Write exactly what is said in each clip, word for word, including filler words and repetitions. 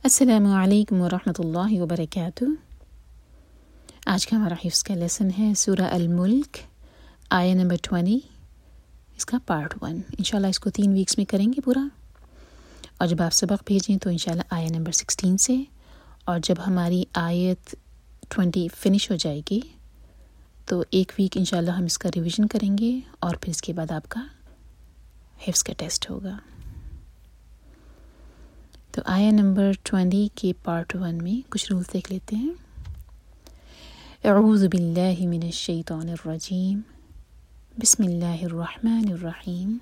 السلام علیکم ورحمۃ اللہ وبرکاتہ۔ آج کا ہمارا حفظ کا لیسن ہے سورہ الملک، آیہ نمبر ٹوینٹی، اس کا پارٹ ون۔ انشاءاللہ اس کو تین ویکس میں کریں گے پورا، اور جب آپ سبق بھیجیں تو انشاءاللہ آیہ نمبر سکسٹین سے، اور جب ہماری آیت ٹوینٹی فنش ہو جائے گی تو ایک ویک انشاءاللہ ہم اس کا ریویژن کریں گے، اور پھر اس کے بعد آپ کا حفظ کا ٹیسٹ ہوگا۔ تو آیہ نمبر ٹوینٹی کے پارٹ ون میں کچھ رولز دیکھ لیتے ہیں۔ اعوذ باللہ من الشیطان الرجیم، بسم اللہ الرحمن الرحیم۔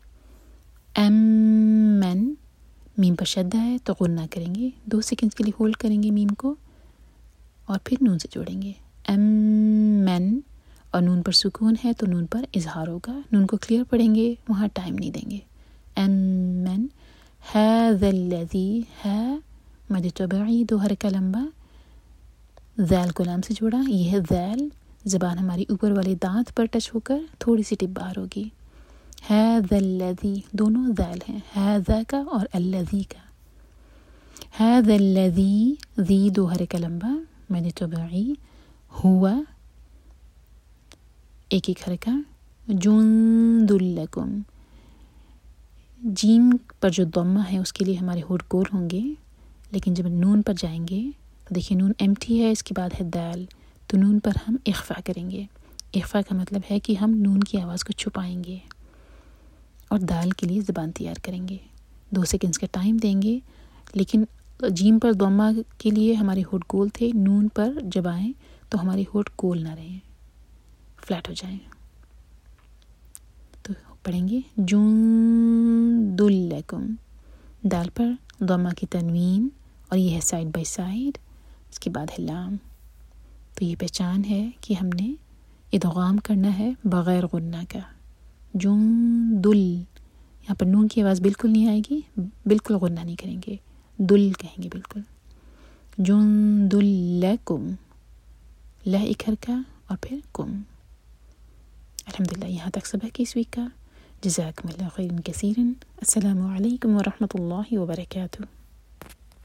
امن، میم پر شدہ ہے تو غنہ کریں گے، دو سیکنڈز کے لیے ہولڈ کریں گے میم کو، اور پھر نون سے جوڑیں گے۔ امن، اور نون پر سکون ہے تو نون پر اظہار ہوگا، نون کو کلیئر پڑھیں گے، وہاں ٹائم نہیں دیں گے۔ امن، هذا الذی، ہے مد طبعی دو حرکہ لمبا، ذیل کو لام سے جوڑا، یہ ہے ذیل، زبان ہماری اوپر والے دانت پر ٹچ ہو کر تھوڑی سی ٹپ باہر ہوگی۔ هذا الذی، دونوں ذیل ہیں، هذا کا اور الذی کا۔ هذا الذی، ذی دو حرکہ لمبا مد طبعی، ہوا ایک ایک حرکہ، جند لکم، جیم پر جو ضمہ ہے اس کے لیے ہمارے ہونٹ گول ہوں گے، لیکن جب نون پر جائیں گے تو دیکھیں نون ایمٹی ہے، اس کے بعد ہے دال، تو نون پر ہم اخفا کریں گے۔ اخفا کا مطلب ہے کہ ہم نون کی آواز کو چھپائیں گے اور دال کے لیے زبان تیار کریں گے، دو سیکنڈز کا ٹائم دیں گے، لیکن جیم پر ضمہ کے لیے ہمارے ہونٹ گول تھے، نون پر جب آئیں تو ہمارے ہونٹ گول نہ رہیں، فلیٹ ہو جائیں۔ تو پڑھیں گے جند لکم، دال پر ضمہ کی تنوین، اور یہ ہے سائڈ بائی سائڈ، اس کے بعد ہے لام۔ تو یہ پہچان ہے کہ ہم نے ادغام کرنا ہے بغیر غنہ کا۔ جندل، یہاں پر نون کی آواز بالکل نہیں آئے گی، بالکل غنہ نہیں کریں گے، دل کہیں گے بالکل۔ جندل لکم، لہ ایک حرکہ اور پھر کم۔ الحمدللہ یہاں تک سبق اس ویک کا۔ جزاکم اللہ خیرا کثیرا۔ السلام علیکم ورحمۃ اللہ وبرکاتہ۔